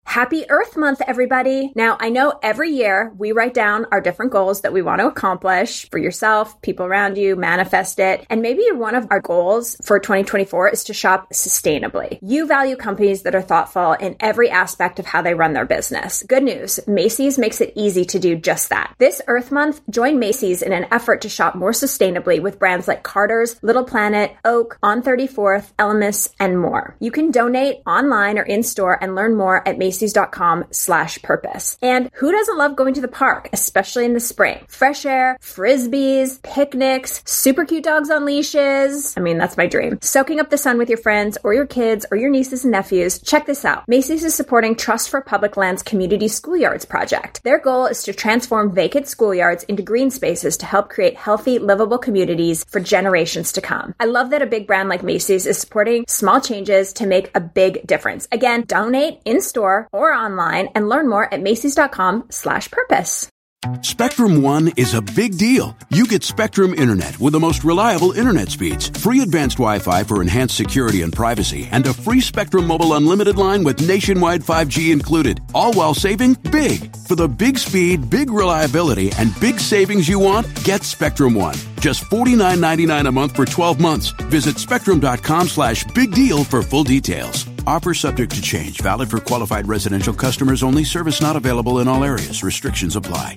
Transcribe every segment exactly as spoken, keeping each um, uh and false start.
Happy Earth Month, everybody. Now, I know every year we write down our different goals that we want to accomplish for yourself, people around you, manifest it. And maybe one of our goals for twenty twenty-four is to shop sustainably. You value companies that are thoughtful in every aspect of how they run their business. Good news, Macy's makes it easy to do just that. This Earth Month, join Macy's in an effort to shop more sustainably with brands like Carter's, Little Planet, Oak, On thirty-fourth, Elemis, and more. You can donate online or in-store and learn more at Macy's. Macy's.com slash purpose. And who doesn't love going to the park, especially in the spring? Fresh air, frisbees, picnics, super cute dogs on leashes. I mean, that's my dream. Soaking up the sun with your friends or your kids or your nieces and nephews. Check this out. Macy's is supporting Trust for Public Lands Community Schoolyards project. Their goal is to transform vacant schoolyards into green spaces to help create healthy, livable communities for generations to come. I love that a big brand like Macy's is supporting small changes to make a big difference. Again, donate in-store or online and learn more at Macy's.com slash purpose. Spectrum One is a big deal. You get Spectrum Internet with the most reliable internet speeds, free advanced Wi-Fi for enhanced security and privacy, and a free Spectrum Mobile Unlimited line with nationwide five G included, all while saving big. For the big speed, big reliability, and big savings you want, get Spectrum One. Just forty-nine ninety-nine a month for twelve months. Visit spectrum.com slash big deal for full details. Offer subject to change. Valid for qualified residential customers only. Service not available in all areas. Restrictions apply.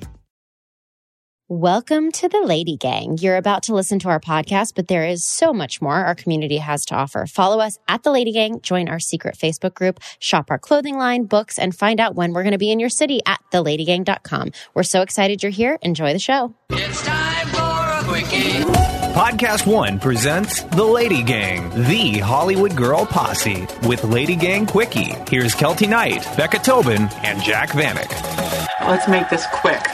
Welcome to the Lady Gang. You're about to listen to our podcast, but there is so much more our community has to offer. Follow us at the Lady Gang, join our secret Facebook group, shop our clothing line, books, and find out when we're going to be in your city at the lady gang dot com. We're so excited you're here. Enjoy the show. It's time for a quickie. Podcast One presents The Lady Gang, the Hollywood Girl Posse, with Lady Gang Quickie. Here's Kelty Knight, Becca Tobin, and Jack Vanek. Let's make this quick.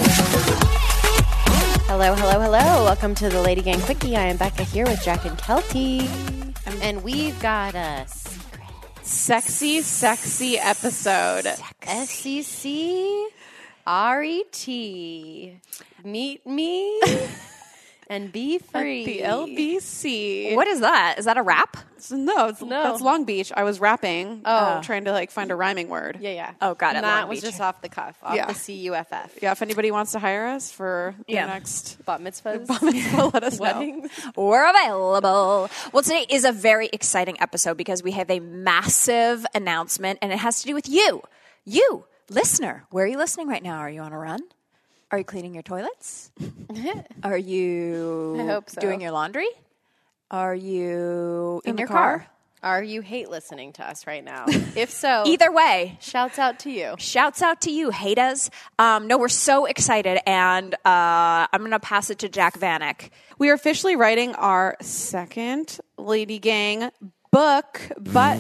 Hello, hello, hello. Welcome to the Lady Gang Quickie. I am Becca here with Jack and Kelty. And we've got a secret. Sexy, sexy episode. S E C R E T. Meet me and be free. At the L B C. What is that? Is that a rap? No, it's, No. that's Long Beach. I was rapping, Oh. uh, trying to like find a rhyming word. Yeah, yeah. Oh, got it. And that Long was Beach. just off the cuff, off Yeah. the C U F F. Yeah, if anybody wants to hire us for the Yeah. next Bat mitzvahs. bat mitzvah, let us know. Weddings. We're available. Well, today is a very exciting episode because we have a massive announcement, and it has to do with you. You, listener. Where are you listening right now? Are you on a run? Are you cleaning your toilets? Are you I hope so. doing your laundry? Are you in, In the your car? car? Are you hate listening to us right now? If so, Either way, shouts out to you. shouts out to you, haters. Um, no, we're so excited, and uh, I'm going to pass it to Jack Vanek. We are officially writing our second Lady Gang book, but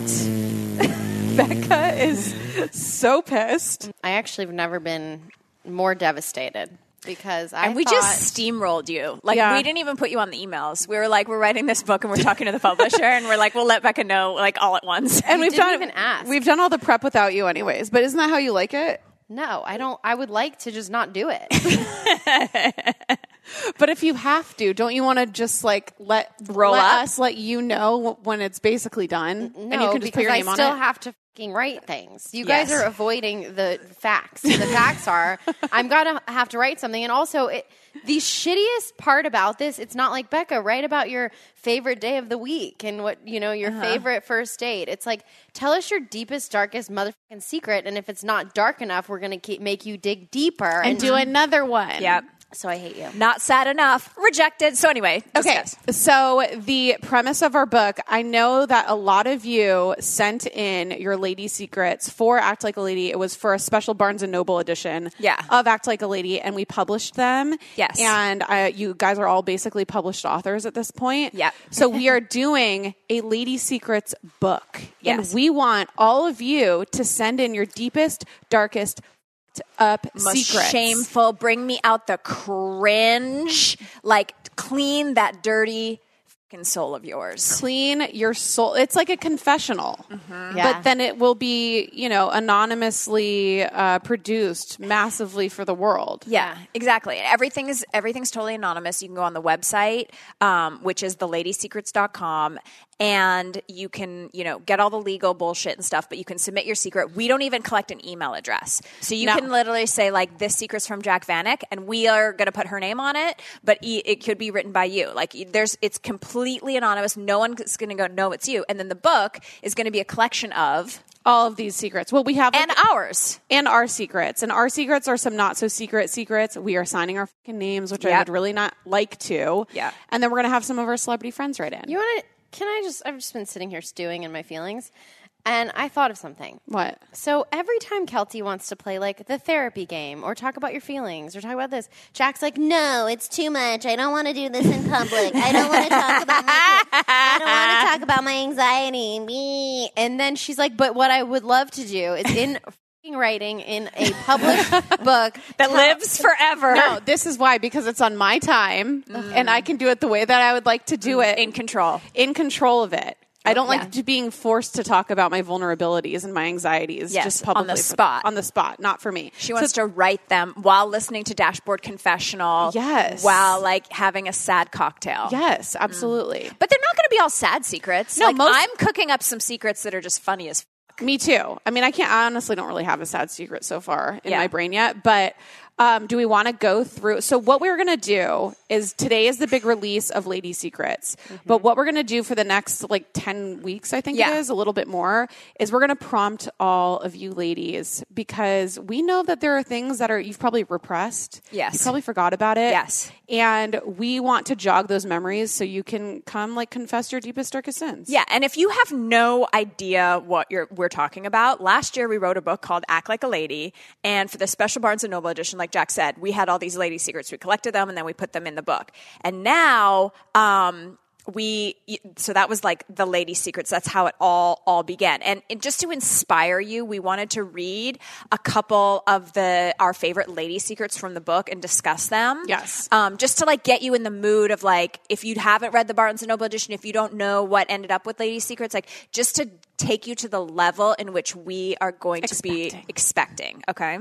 Becca is so pissed. I actually have never been more devastated because I And we thought, just steamrolled you. Like, Yeah. we didn't even put you on the emails. We were like, we're writing this book and we're talking to the publisher and we're like, we'll let Becca know, like, all at once. And You we've didn't done even ask. We've done all the prep without you, anyways. But isn't that how you like it? no, I don't. I would like to just not do it. But if you have to, don't you want to just like let Roll let up? us let you know when it's basically done, No, and you can just because put your I name on still it? have to fucking write things. You Yes. guys are avoiding the facts. The facts are I'm gonna have to write something, and also it, the shittiest part about this, it's not like Becca, write about your favorite day of the week and what you know your favorite first date. It's like tell us your deepest, darkest motherfucking secret, and if it's not dark enough, we're gonna keep, make you dig deeper and do another one. Yep. So I hate you. Not sad enough. Rejected. So anyway, Okay, discuss. so the premise of our book, I know that a lot of you sent in your lady secrets for Act Like a Lady. It was for a special Barnes and Noble edition Yeah. of Act Like a Lady, and we published them. Yes. And uh, you guys are all basically published authors at this point. Yep. So we are doing a Lady Secrets book. Yes. And we want all of you to send in your deepest, darkest, up Most secrets. shameful. Bring me out the cringe. Like, clean that dirty fucking soul of yours. Clean your soul. It's like a confessional, Yeah. but then it will be, you know, anonymously uh, produced massively for the world. Yeah, exactly. Everything is everything's totally anonymous. You can go on the website, um, which is the lady secrets dot com. and you can, you know, get all the legal bullshit and stuff, but you can submit your secret. We don't even collect an email address. So you No. can literally say, like, this secret's from Jac Vanek, and we are going to put her name on it, but it could be written by you. Like, there's, it's completely anonymous. No one's going to go, no, it's you. And then the book is going to be a collection of all of these secrets. Well, we have and ours and our secrets, and our secrets are some not so secret secrets. We are signing our fucking names, which Yep. I would really not like to. Yeah. And then we're gonna have some of our celebrity friends write in. You want to? Can I just? I've just been sitting here stewing in my feelings, and I thought of something. What? So every time Kelty wants to play like the therapy game or talk about your feelings or talk about this, Jack's like, no, it's too much. I don't want to do this in public. I don't want to talk about my I don't want to talk about my anxiety. Me. And then she's like, but what I would love to do is in f***ing writing in a published book that tell- lives forever. No, this is why, because it's on my time, and I can do it the way that I would like to do it. In control. In control of it. I don't Yeah. like to being forced to talk about my vulnerabilities and my anxieties Yes, just on publicly. the spot. On the spot, not for me. She wants to write them while listening to Dashboard Confessional. Yes. While, like, having a sad cocktail. Yes, absolutely. But they're not going to be all sad secrets. No, like, most- I'm cooking up some secrets that are just funny as f- Me too. I mean, I can't. I honestly don't really have a sad secret so far in Yeah. my brain yet. But um, do we want to go through? So what we're going to do is today is the big release of Lady Secrets. But what we're going to do for the next like ten weeks, I think Yeah. it is a little bit more, is we're going to prompt all of you ladies because we know that there are things that are you've probably repressed. Yes. You probably forgot about it. Yes. And we want to jog those memories so you can come like confess your deepest, darkest sins. Yeah, and if you have no idea what you're, we're talking about, last year we wrote a book called Act Like a Lady, and for the special Barnes and Noble edition, like Jack said, we had all these lady secrets. We collected them, and then we put them in the book. And now, um, we so that was like the lady secrets. That's how it all all began. And, and just to inspire you, we wanted to read a couple of the our favorite lady secrets from the book and discuss them. Yes. Um, just to like get you in the mood of like, if you haven't read the Barnes and Noble edition, if you don't know what ended up with Lady Secrets, like just to take you to the level in which we are going to be expecting. Okay.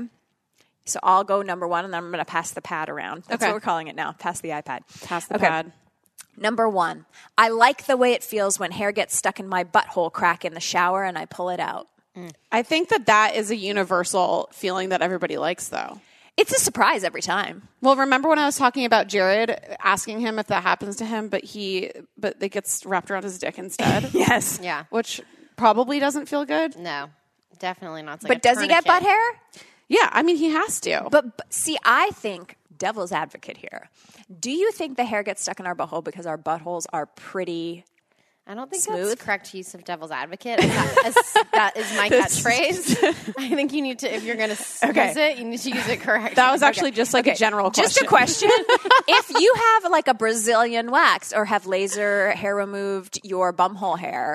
So I'll go number one, and then I'm going to pass the pad around. That's Okay. what we're calling it now. Pass the iPad. Pass the Okay. pad. Number one, I like the way it feels when hair gets stuck in my butthole crack in the shower and I pull it out. I think that that is a universal feeling that everybody likes, though. It's a surprise every time. Well, remember when I was talking about Jared asking him if that happens to him, but he but it gets wrapped around his dick instead? Yes. Yeah. Which probably doesn't feel good. No, definitely not. It's like But a does he get butt tourniquet. hair? Yeah, I mean, he has to. But, but see, I think devil's advocate here. Do you think the hair gets stuck in our butthole because our buttholes are pretty? I don't think Smooth? that's correct use of devil's advocate. As that, as that is my catchphrase. I think you need to, if you're going to Okay. use it, you need to use it correctly. that was actually just like a general question. Just a question. If you have like a Brazilian wax or have laser hair removed your bumhole hair,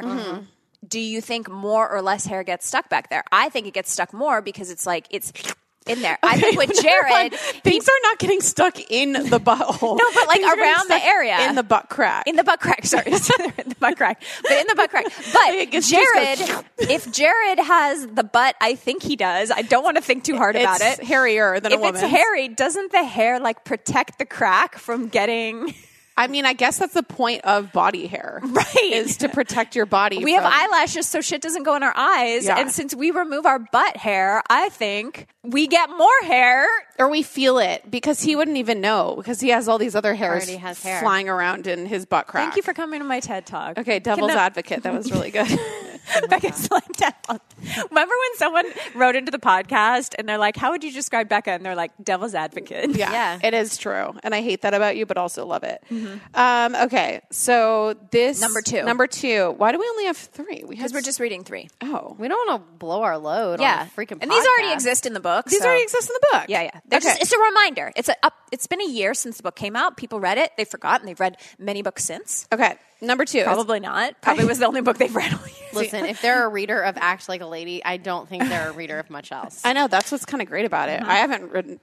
do you think more or less hair gets stuck back there? I think it gets stuck more because it's like it's in there. I think with Jared, things are not getting stuck in the butthole. No, but like Things are getting around the stuck area. in the butt crack. in the butt crack. Sorry, in the butt crack, but in the butt crack. It But gets- Jared, just goes- if Jared has the butt, I think he does. I don't want to think too hard about it's it. hairier than If a woman. it's hairy, doesn't the hair like protect the crack from getting? I mean, I guess that's the point of body hair, Right. Is to protect your body. We have from- eyelashes so shit doesn't go in our eyes. Yeah. And since we remove our butt hair, I think we get more hair. or we feel it because he wouldn't even know because he has all these other hairs Already has hair. flying around in his butt crack. Thank you for coming to my TED Talk. Okay, devil's Can I- advocate. That was really good. Becca's like devil. Remember when someone wrote into the podcast and they're like, how would you describe Becca? And they're like, devil's advocate. Yeah, Yeah. it is true. And I hate that about you, but also love it. Um, okay, so this... Number two. Number two. Why do we only have three? We Because we're just reading three. Oh. we don't want to blow our load Yeah. on the freaking And these already podcast. exist in the book. These so- already exist in the book. Yeah, yeah. They're Okay. just, it's a reminder. It's a up. It's been a year since the book came out. People read it. They've forgotten. They've read many books since. Okay, number two. Probably not. Probably was the only book they've read all year. Listen, if they're a reader of Act Like a Lady, I don't think they're a reader of much else. I know, that's what's kind of great about it. Uh-huh. I haven't read...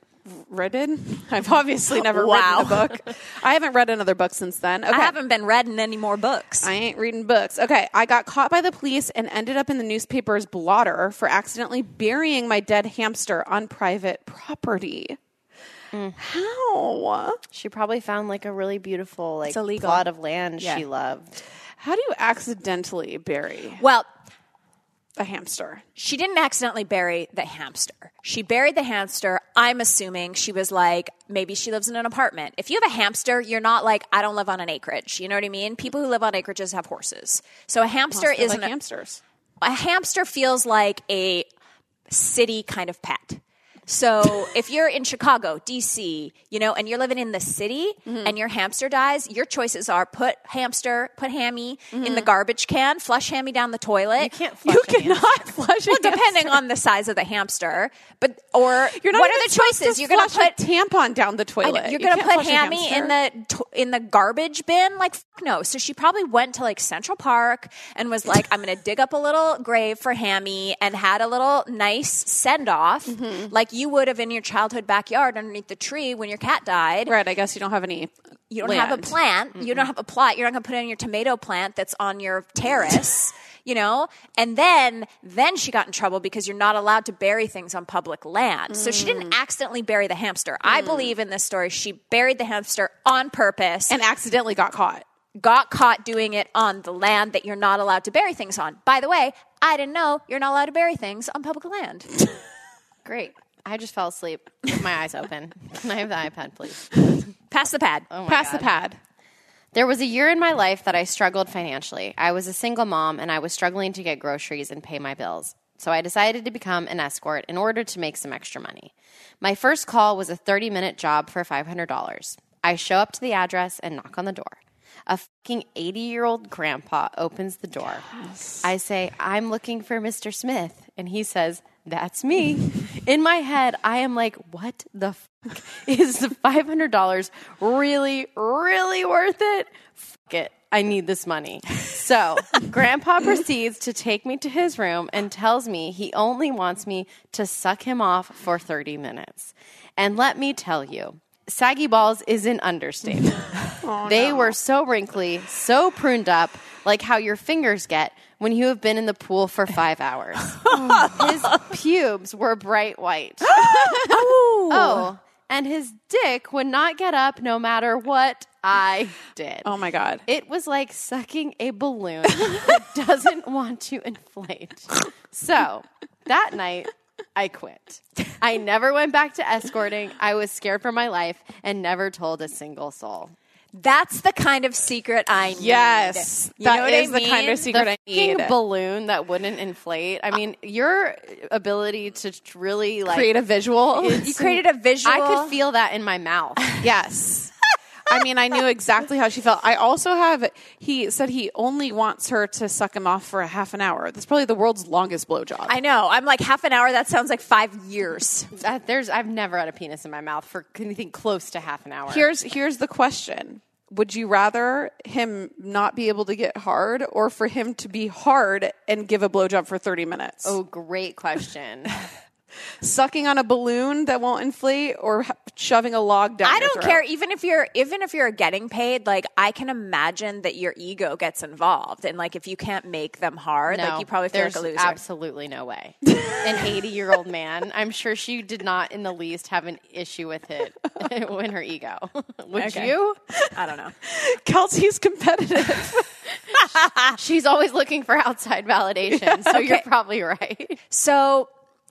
Read? I've obviously never Wow. read a book. I haven't read another book since then. Okay. I haven't been read in any more books. I ain't reading books. Okay, I got caught by the police and ended up in the newspaper's blotter for accidentally burying my dead hamster on private property. How? She probably found like a really beautiful like illegal. plot of land Yeah. she loved. How do you accidentally bury Well, a hamster? she didn't accidentally bury the hamster. She buried the hamster. I'm assuming she was like, maybe she lives in an apartment. If you have a hamster, you're not like, I don't live on an acreage. You know what I mean? People who live on acreages have horses. So a hamster Must be isn't like a, hamsters. a hamster feels like a city kind of pet. So if you're in Chicago, D C, you know, and you're living in the city mm-hmm. and your hamster dies, your choices are put hamster, put Hammy mm-hmm. in the garbage can, flush Hammy down the toilet. You can't flush You a cannot hamster. flush well, depending on the size of the hamster. But or You're not what even are the supposed choices? To You're going to flush put a tampon down the toilet. I know, you're You going to can't put flush a Hammy hamster. in the to- in the garbage bin? Like fuck no. So she probably went to like Central Park and was like, I'm going to dig up a little grave for Hammy and had a little nice send off, mm-hmm. like you would have in your childhood backyard underneath the tree when your cat died. Right. I guess you don't have any. You don't land. have a plant. Mm-mm. You don't have a plot. You're not going to put it in your tomato plant that's on your terrace. You know, and then then she got in trouble because you're not allowed to bury things on public land. Mm. So she didn't accidentally bury the hamster. Mm. I believe in this story she buried the hamster on purpose and accidentally got caught. Got caught doing it on the land that you're not allowed to bury things on. By the way, I didn't know you're not allowed to bury things on public land. Great. I just fell asleep with my eyes open. Can I have the iPad, please? Pass the pad. Oh my Pass God. the pad. There was a year in my life that I struggled financially. I was a single mom, and I was struggling to get groceries and pay my bills. So I decided to become an escort in order to make some extra money. My first call was a thirty-minute job for five hundred dollars. I show up to the address and knock on the door. A fucking eighty-year-old grandpa opens the door. Yes. I say, I'm looking for Mister Smith. And he says, that's me. In my head, I am like, what the fuck? Is the five hundred dollars really, really worth it? Fuck it. I need this money. So Grandpa proceeds to take me to his room and tells me he only wants me to suck him off for thirty minutes. And let me tell you, saggy balls is an understatement. Oh, they no. were so wrinkly, so pruned up, like how your fingers get when you have been in the pool for five hours. His pubes were bright white. oh. oh, and his dick would not get up no matter what I did. Oh, my God. It was like sucking a balloon that doesn't want to inflate. So that night, I quit. I never went back to escorting. I was scared for my life and never told a single soul. That's the kind of secret I need. Yes. You that know what is I mean? the kind of secret the I need. balloon that wouldn't inflate. I mean, your ability to really like create a visual. You created a visual. I could feel that in my mouth. Yes. I mean, I knew exactly how she felt. I also have, he said he only wants her to suck him off for a half an hour. That's probably the world's longest blowjob. I know. I'm like, half an hour, that sounds like five years. Uh, there's, I've never had a penis in my mouth for anything close to half an hour. Here's, here's the question. Would you rather him not be able to get hard or for him to be hard and give a blowjob for thirty minutes? Oh, great question. Sucking on a balloon that won't inflate or shoving a log down I your don't throat? care. Even if you're, even if you're getting paid, like I can imagine that your ego gets involved, and like if you can't make them hard, no, like you probably feel there's like a loser. Absolutely no way. An eighty-year-old man. I'm sure she did not in the least have an issue with it in her ego. Would Okay. you? I don't know. Kelsey's competitive. She's always looking for outside validation, so Okay. you're probably right. So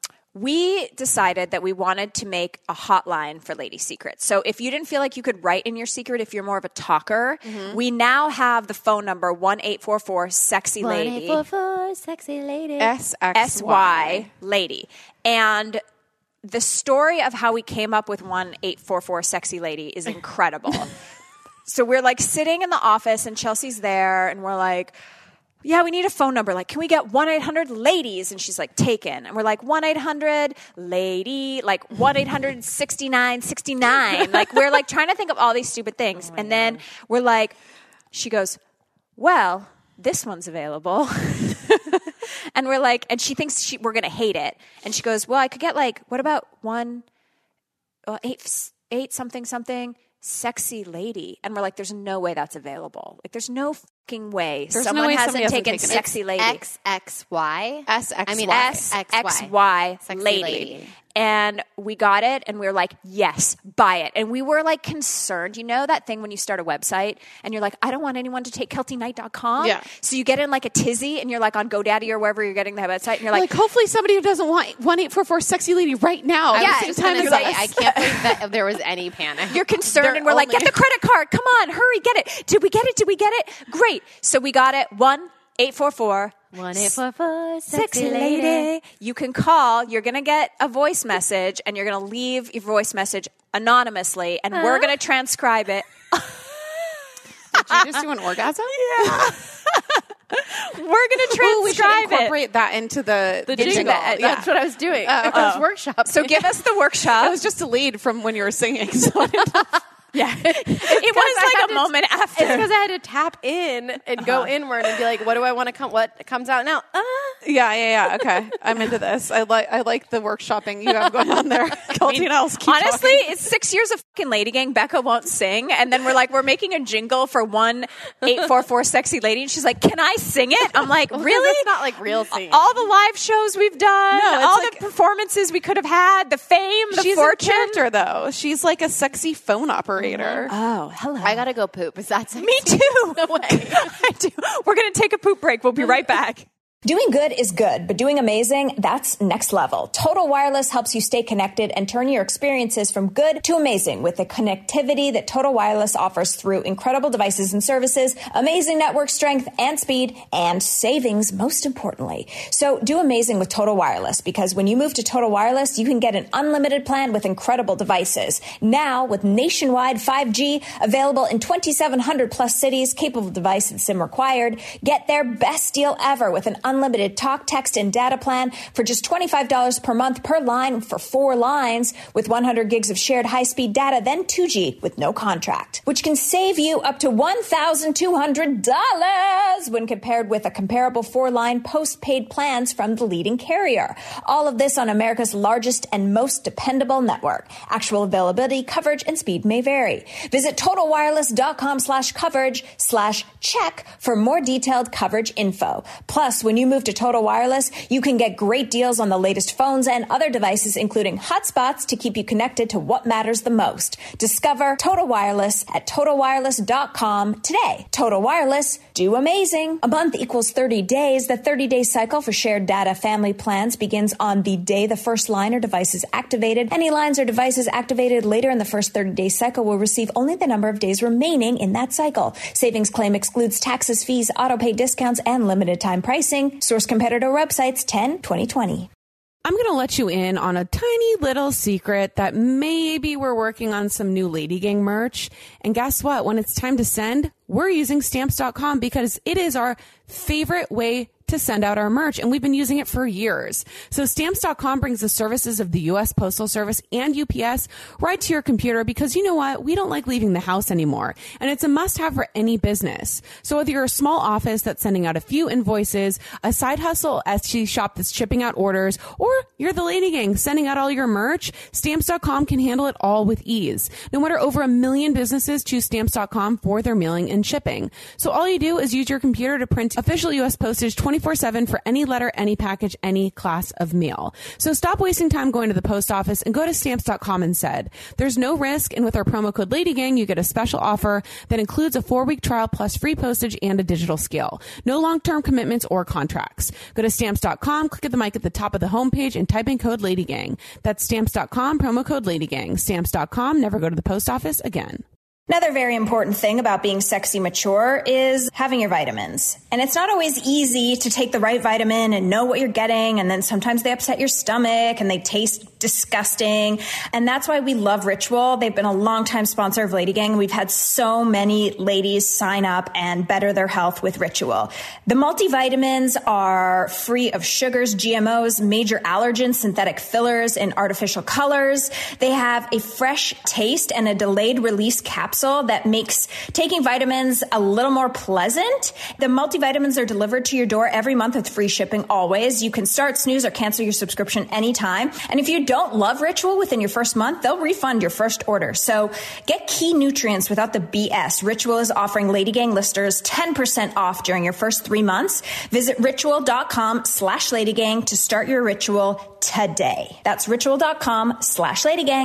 we decided that we wanted to make a hotline for Lady Secrets. So if you didn't feel like you could write in your secret, if you're more of a talker, mm-hmm. we now have the phone number one eight four four sexy lady. one eight four four sexy lady. S X Y. S Y lady. And the story of how we came up with one eight four four sexy lady is incredible. So we're like sitting in the office and Chelsea's there and we're like, yeah, we need a phone number. Like, can we get one eight hundred ladies? And she's like, taken. And we're like, one eight hundred lady, like one eight hundred sixty-nine sixty-nine. Like, we're like trying to think of all these stupid things. Oh and God. Then we're like, she goes, well, this one's available. And we're like, and she thinks she, we're going to hate it. And she goes, well, I could get like, what about one, uh, eight, eight something something. Sexy lady. And we're like, there's no way that's available. Like, there's no way There's someone no way hasn't somebody hasn't taken taken it. sexy lady. X X Y. S X Y. I mean, S X Y Sexy lady. lady. And we got it and we were like, yes, buy it. And we were like concerned. You know that thing when you start a website and you're like, I don't want anyone to take kelty knight dot com. Yeah. So you get in like a tizzy and you're like on GoDaddy or wherever you're getting the website and you're like, Like, hopefully somebody who doesn't want one eight four four sexy lady right now. I Yeah, was At the just same time gonna as say, us. I can't believe that there was any panic. you're concerned They're and we're like, only- get the credit card. Come on, hurry, get it. Did we get it? Did we get it? Great. So we got it. one eight four four One eight four four Sexy lady. You can call. You're going to get a voice message and you're going to leave your voice message anonymously and we're going to transcribe it. Did you just do an orgasm? Yeah. We're going to Ooh, we should transcribe it. incorporate that into the, the Into jingle. the- uh, yeah. That's what I was doing. Oh. I was workshopping. So give us the workshop. It was just a lead from when you were singing. So I didn't- yeah. It was I had like a to- moment after. It's because I had to tap in and go inward and be like, what do I want to come? What comes out now? Uh, yeah, yeah, yeah. Okay, I'm into this. I like I like the workshopping you have going on there. Kelty and I'll keep Honestly, talking. it's six years of fucking Lady Gang. Becca won't sing. And then we're like, we're making a jingle for one eight four four sexy lady. And she's like, can I sing it? I'm like, really? It's not like real singing. All the live shows we've done, No, it's all like- the performances we could have had, the fame, the She's fortune. a character, though. She's like a sexy phone operator. Oh, hello. I gotta go poop. Is that sexy? Me too. No way. I do. We're going to take a poop break. We'll be right back. Doing good is good, but doing amazing, that's next level. Total Wireless helps you stay connected and turn your experiences from good to amazing with the connectivity that Total Wireless offers through incredible devices and services, amazing network strength and speed, and savings, most importantly. So do amazing with Total Wireless, because when you move to Total Wireless, you can get an unlimited plan with incredible devices. Now, with nationwide five G available in twenty-seven hundred plus cities, capable device and SIM required, get their best deal ever with an unlimited talk, text, and data plan for just twenty-five dollars per month per line for four lines with one hundred gigs of shared high-speed data, then two G with no contract, which can save you up to one thousand two hundred dollars when compared with a comparable four-line post-paid plans from the leading carrier. All of this on America's largest and most dependable network. Actual availability, coverage, and speed may vary. Visit totalwireless.com slash coverage slash check for more detailed coverage info. Plus, when you move to Total Wireless, you can get great deals on the latest phones and other devices, including hotspots to keep you connected to what matters the most. Discover Total Wireless at total wireless dot com today. Total Wireless, do amazing. A month equals thirty days. The thirty-day cycle for shared data family plans begins on the day the first line or device is activated. Any lines or devices activated later in the first thirty-day cycle will receive only the number of days remaining in that cycle. Savings claim excludes taxes, fees, auto-pay discounts, and limited time pricing. Source competitor websites ten twenty twenty. I'm going to let you in on a tiny little secret that maybe we're working on some new Lady Gang merch. And guess what? When it's time to send, we're using stamps dot com because it is our favorite way to send out our merch, and we've been using it for years. So stamps dot com brings the services of the U S Postal Service and U P S right to your computer because you know what? We don't like leaving the house anymore, and it's a must-have for any business. So whether you're a small office that's sending out a few invoices, a side hustle Etsy shop that's shipping out orders, or you're the Lady Gang sending out all your merch, stamps dot com can handle it all with ease. No matter over a million businesses choose stamps dot com for their mailing and shipping. So all you do is use your computer to print official U S postage twenty-four seven for any letter, any package, any class of mail. So stop wasting time going to the post office and go to stamps dot com instead. There's no risk, and with our promo code LadyGang, you get a special offer that includes a four-week trial plus free postage and a digital scale. No long-term commitments or contracts. Go to stamps dot com, click at the mic at the top of the homepage, and type in code LadyGang. That's stamps dot com, promo code LadyGang. stamps dot com, never go to the post office again. Another very important thing about being sexy mature is having your vitamins. And it's not always easy to take the right vitamin and know what you're getting. And then sometimes they upset your stomach and they taste disgusting. And that's why we love Ritual. They've been a longtime sponsor of Lady Gang. We've had so many ladies sign up and better their health with Ritual. The multivitamins are free of sugars, G M Os, major allergens, synthetic fillers, and artificial colors. They have a fresh taste and a delayed release capsule that makes taking vitamins a little more pleasant. The multivitamins are delivered to your door every month with free shipping always. You can start, snooze, or cancel your subscription anytime. And if you don't love Ritual within your first month, they'll refund your first order. So get key nutrients without the B S. Ritual is offering Lady Gang listeners ten percent off during your first three months. Visit ritual.com slash ladygang to start your ritual today. That's ritual.com slash ladygang.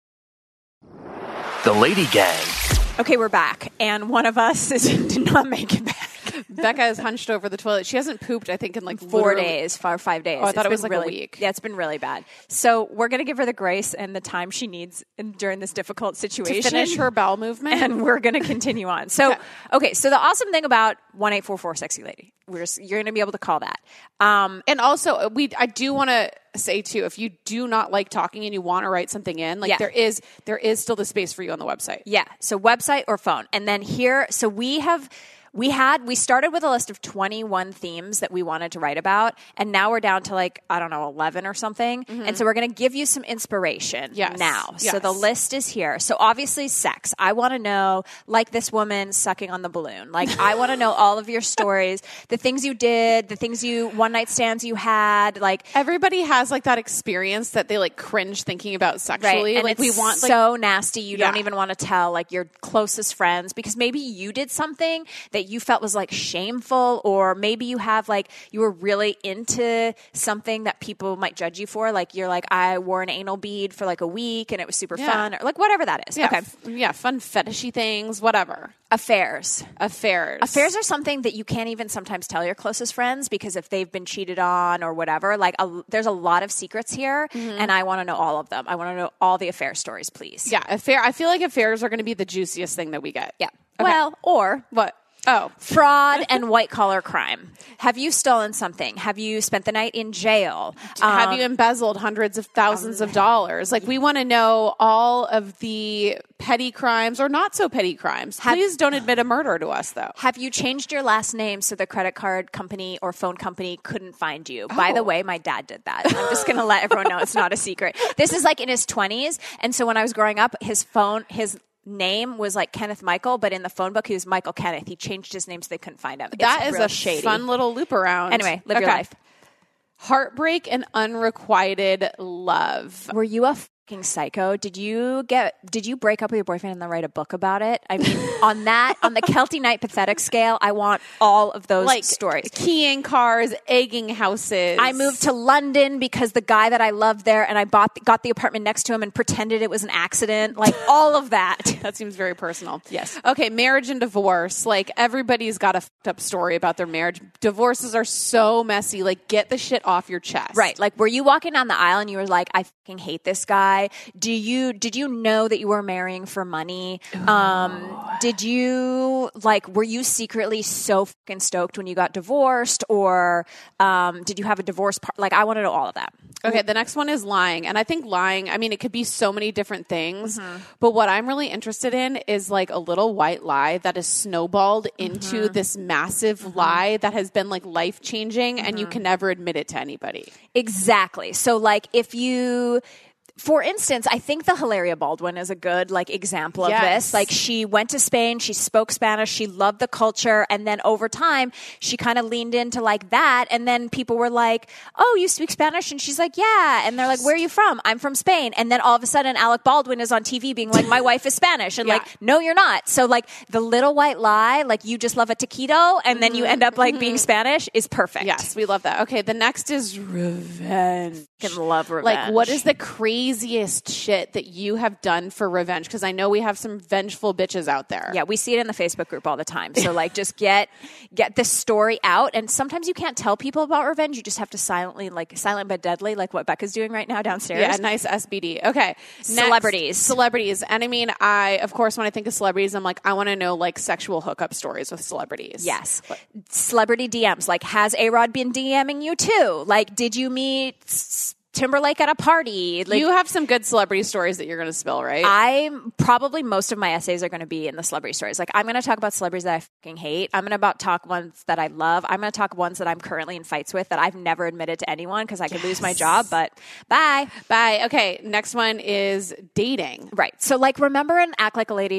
The Lady Gang. Okay, we're back. And one of us is, did not make it back. Becca is hunched over the toilet. She hasn't pooped, I think, in like Four literally- days, five, five days. Oh, I thought It's it was been like a really, week. Yeah, it's been really bad. So we're going to give her the grace and the time she needs in, during this difficult situation. To finish her bowel movement. And we're going to continue on. So, Okay. okay, so the awesome thing about one eight four four Sexy Lady, we're, just- you're going to be able to call that. Um, And also, we I do want to say too, if you do not like talking and you want to write something in, like Yeah. there is there is still the space for you on the website. Yeah. So website or phone. And then here, so we have, we had, we started with a list of twenty-one themes that we wanted to write about. And now we're down to like, I don't know, eleven or something. And so we're going to give you some inspiration Yes. now. So Yes. the list is here. So obviously sex. I want to know, like this woman sucking on the balloon. Like I want to know all of your stories, the things you did, the things you, one night stands you had, like, Everybody has like that experience that they like cringe thinking about sexually. And Like it's we want like so nasty. You don't Yeah. even want to tell like your closest friends because maybe you did something that you felt was like shameful, or maybe you have like you were really into something that people might judge you for. Like you're like, I wore an anal bead for like a week and it was super Yeah. fun, or like whatever that is. yeah, Okay. f- yeah, fun fetishy things, whatever. Affairs. Affairs. Affairs are something that you can't even sometimes tell your closest friends because if they've been cheated on or whatever, like a, there's a lot of secrets here, and I want to know all of them. I want to know all the affair stories, please. Yeah, affair. I feel like affairs are going to be the juiciest thing that we get. Yeah. Okay. Well, or What? Oh, fraud and white collar crime. Have you stolen something? Have you spent the night in jail? have Um, you embezzled hundreds of thousands of dollars? Like, we want to know all of the petty crimes or not so petty crimes. Have- Please don't admit a murder to us, though. Have you changed your last name so the credit card company or phone company couldn't find you? By the Oh. way, my dad did that. I'm just going to let everyone know it's not a secret. This is like in his twenties. And so when I was growing up, his phone, his name was like Kenneth Michael, but in the phone book, he was Michael Kenneth. He changed his name so they couldn't find him. That It's is real a shady. fun little loop around. Anyway, live your Okay. life. Heartbreak and unrequited love. Were you a fucking psycho? Did you get? Did you break up with your boyfriend and then write a book about it? I mean, on that, on the Kelty Knight pathetic scale, I want all of those Like stories. keying cars, egging houses. I moved to London because the guy that I loved there, and I bought got the apartment next to him and pretended it was an accident. Like all of that. That seems very personal. Yes. Okay, marriage and divorce. Like, everybody's got a fucked up story about their marriage. Divorces are so messy. Like, get the shit off your chest. Right. Like, were you walking down the aisle and you were like, I fucking hate this guy? Do you, did you know that you were marrying for money? Um, did you, like, were you secretly so fucking stoked when you got divorced? Or um, did you have a divorce part? Like, I want to know all of that. Okay, the next one is lying. And I think lying, I mean, it could be so many different things. Mm-hmm. But what I'm really interested in is like a little white lie that is snowballed into Mm-hmm. this massive lie that has been like life changing and you Mm-hmm. can never admit it to anybody. Exactly. So, like, if you, for instance, I think the Hilaria Baldwin is a good like example of Yes. this. Like, she went to Spain, she spoke Spanish, she loved the culture, and then over time, she kind of leaned into like that. And then people were like, "Oh, you speak Spanish?" And she's like, "Yeah." And they're like, "Where are you from?" "I'm from Spain." And then all of a sudden, Alec Baldwin is on T V being like, "My wife is Spanish," and Yeah. like, "No, you're not." So, like, the little white lie, like you just love a taquito, and then you end up like being Spanish, is perfect. Yes, we love that. Okay, the next is revenge. Can love revenge. Like, what is the craziest shit that you have done for revenge? Because I know we have some vengeful bitches out there. Yeah, we see it in the Facebook group all the time. So like, just get get this story out. And sometimes you can't tell people about revenge. You just have to silently, like silent but deadly, like what Becca's doing right now downstairs. Yeah, nice S B D. Okay. Next, Celebrities. Celebrities. And I mean, I, of course, when I think of celebrities, I'm like, I want to know like sexual hookup stories with celebrities. Yes. Celebrity D Ms. Like, has A-Rod been DMing you too? Like, did you meet S- Timberlake at a party? Like, you have some good celebrity stories that you're going to spill, right? I'm probably most of my essays are going to be in the celebrity stories. Like, I'm going to talk about celebrities that I fucking hate. I'm going to about talk ones that I love. I'm going to talk ones that I'm currently in fights with that I've never admitted to anyone because I could lose my job. But bye. Bye. Okay. Next one is dating. Right. So, like, remember in Act Like a Lady when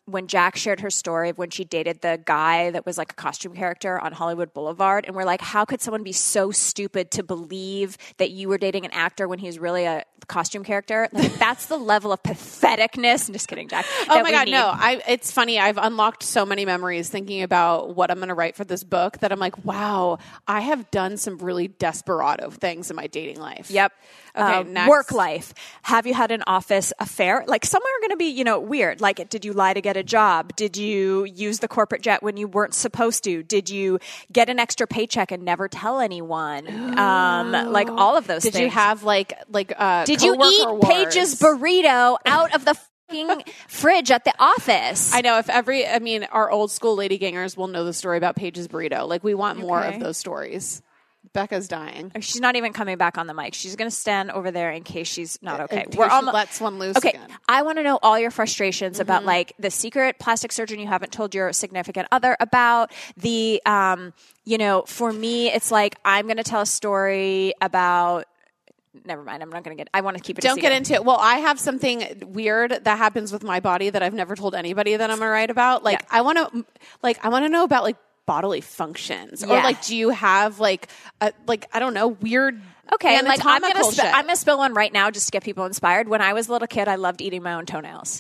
when Jack shared her story of when she dated the guy that was like a costume character on Hollywood Boulevard, and we're like, how could someone be so stupid to believe that you were dating an actor when he's really a costume character? Like, that's the level of patheticness. I'm just kidding, Jack. Oh my God, need. no. I, it's funny. I've unlocked so many memories thinking about what I'm going to write for this book that I'm like, wow, I have done some really desperado things in my dating life. Yep. Okay, um, next. Work life. Have you had an office affair? Like, some are going to be, you know, weird. Like, did you lie to get a job? Did you use the corporate jet when you weren't supposed to? Did you get an extra paycheck and never tell anyone? Um, like, all of those did things. Did you have, like, like uh, Did you eat wars? Paige's burrito out of the fucking fridge at the office? I know. If every, I mean, our old school lady gangers will know the story about Paige's burrito. Like, we want more Okay. of those stories. Becca's dying. She's not even coming back on the mic. She's going to stand over there in case she's not okay. In case We're she almost lets one loose Okay, again. I want to know all your frustrations about like the secret plastic surgeon you haven't told your significant other about. The, um, you know, for me, it's like I'm going to tell a story about. Never mind. I'm not going to get. I want to keep it. Don't a get into it. Well, I have something weird that happens with my body that I've never told anybody that I'm going to write about. Like, Yeah. I want to, like, I want to know about like bodily functions, or Yeah. like, do you have like, a, like, I don't know, weird. Okay, and like I'm gonna anatomical sp- shit. I'm gonna spill one right now just to get people inspired. When I was a little kid, I loved eating my own toenails.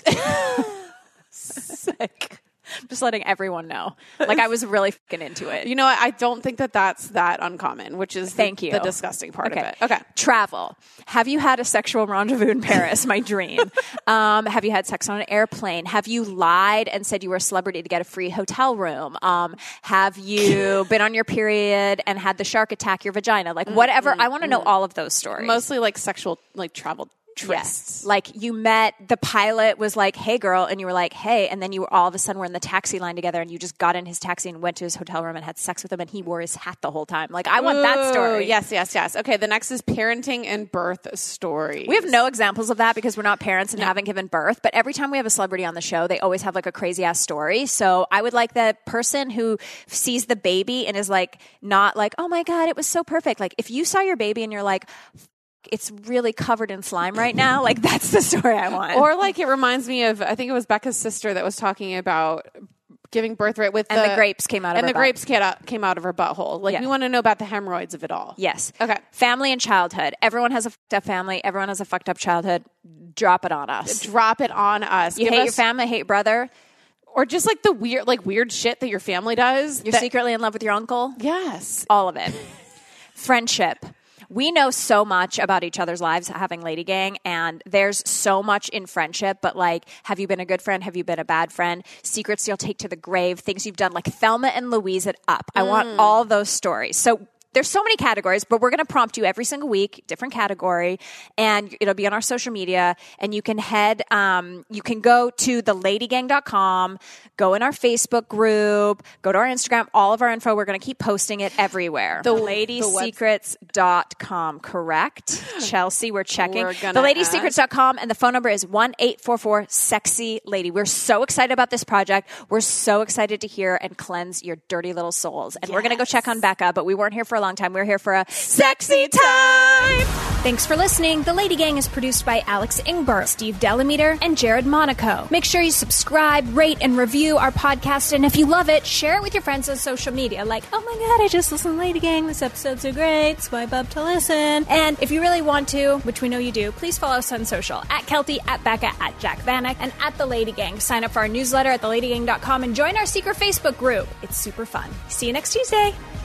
Sick. Just letting everyone know. Like, I was really fucking into it. You know, I don't think that that's that uncommon, which is Thank the, you. the disgusting part Okay. of it. Okay. Travel. Have you had a sexual rendezvous in Paris? My dream. Um, have you had sex on an airplane? Have you lied and said you were a celebrity to get a free hotel room? Um, have you been on your period and had the shark attack your vagina? Like, whatever. I want to know all of those stories. Mostly like sexual, like travel trysts. Yes. Like, you met the pilot was like, hey girl, and you were like, hey, and then you were all of a sudden were in the taxi line together and you just got in his taxi and went to his hotel room and had sex with him and he wore his hat the whole time. Like, I want that Ooh, story. Yes, yes, yes. Okay, the next is parenting and birth stories. We have no examples of that because we're not parents and haven't given birth, but every time we have a celebrity on the show, they always have like a crazy ass story. So I would like the person who sees the baby and is like, not like, oh my God, it was so perfect. Like, if you saw your baby and you're like, it's really covered in slime right now, like, that's the story I want. Or like, it reminds me of, I think it was Becca's sister that was talking about giving birth right with and the, the grapes came out of and her the butt. grapes came out, came out of her butthole. Like, Yeah. we want to know about the hemorrhoids of it all. Yes. Okay. Family and childhood. Everyone has a fucked up family. Everyone has a fucked up childhood. Drop it on us. Drop it on us. You Give hate us, your family, hate your brother. or just like the weird, like weird shit that your family does. You're that- secretly in love with your uncle. Yes. All of it. Friendship. We know so much about each other's lives having Lady Gang, and there's so much in friendship, but like, have you been a good friend? Have you been a bad friend? Secrets you'll take to the grave, things you've done, like Thelma and Louise it up. I want all those stories. So there's so many categories, but we're going to prompt you every single week, different category, and it'll be on our social media, and you can head, um, you can go to the lady gang dot com, go in our Facebook group, go to our Instagram, all of our info. We're going to keep posting it everywhere. The lady secrets dot com, correct? Chelsea, we're checking. We're gonna the lady secrets dot com, and the phone number is one eight four four sexy lady. We're so excited about this project. We're so excited to hear and cleanse your dirty little souls. And we're going to go check on Becca, but we weren't here for a long time. We're here for a sexy time. Thanks for listening. The Lady Gang is produced by Alex Ingber, Steve Delameter, and Jared Monaco. Make sure you subscribe, rate, and review our podcast. And if you love it, share it with your friends on social media. Like, oh my God, I just listened to Lady Gang. This episode's so great. Swipe up to listen. And if you really want to, which we know you do, please follow us on social. At Kelty, at Becca, at Jack Vanek, and at The Lady Gang. Sign up for our newsletter at the lady gang dot com and join our secret Facebook group. It's super fun. See you next Tuesday.